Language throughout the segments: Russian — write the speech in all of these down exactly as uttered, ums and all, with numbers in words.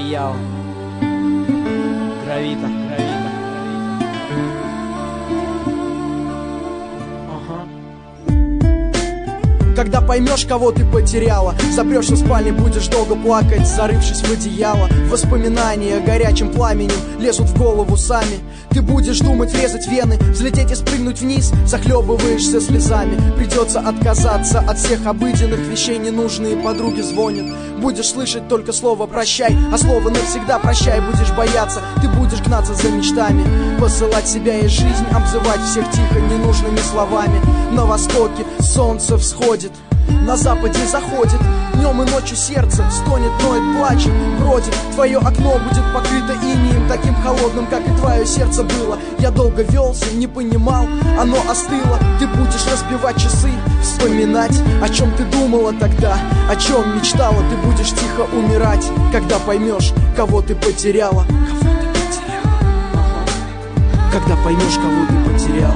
Йоу. Гравита, гравита, гравита. Когда поймешь, кого ты потеряла, запрешься в спальне, будешь долго плакать, зарывшись в одеяло. Воспоминания горячим пламенем лезут в голову сами. Ты будешь думать, резать вены, взлететь и спрыгнуть вниз, захлебываешься слезами. Придется отказаться от всех обыденных вещей, ненужные подруги звонят. Будешь слышать только слово «прощай», а слово «навсегда прощай» будешь бояться. Ты будешь гнаться за мечтами, посылать себя и жизнь, обзывать всех тихо ненужными словами. На востоке солнце всходит, на западе заходит. Днем и ночью сердце стонет, ноет, плачет, бродит. Твое окно будет покрыто инеем, таким холодным, как и твое сердце было. Я долго велся, не понимал, оно остыло. Ты будешь разбивать часы, вспоминать, о чем ты думала тогда, о чем мечтала. Ты будешь тихо умирать, когда поймешь, кого ты потеряла. Кого ты потеряла? Когда поймешь, кого ты потеряла.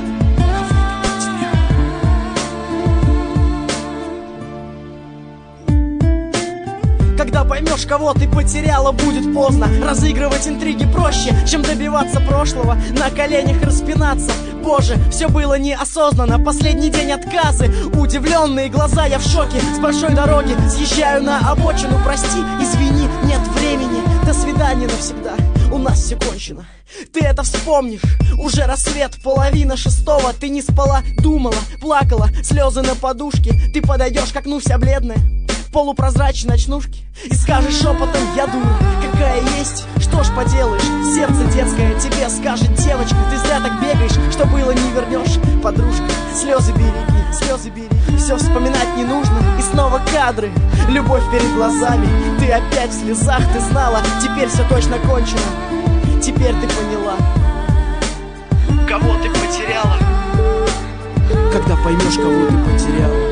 Когда поймешь, кого ты потеряла, будет поздно. Разыгрывать интриги проще, чем добиваться прошлого, на коленях распинаться. Боже, все было неосознанно, последний день отказы, удивленные глаза, я в шоке. С большой дороги съезжаю на обочину. Прости, извини, нет времени. До свидания навсегда, у нас все кончено. Ты это вспомнишь, уже рассвет, половина шестого. Ты не спала, думала, плакала, слезы на подушке. Ты подойдешь к окну вся бледная, в полупрозрачной ночнушке, и скажешь шепотом: я дура, какая есть. Что ж поделаешь, сердце детское тебе скажет: девочка, ты зря так бегаешь, что было не вернешь. Подружка, слезы береги, слезы береги, все вспоминать не нужно. И снова кадры, любовь перед глазами. Ты опять в слезах, ты знала, теперь все точно кончено. Теперь ты поняла, кого ты потеряла. Когда поймешь, кого ты потеряла.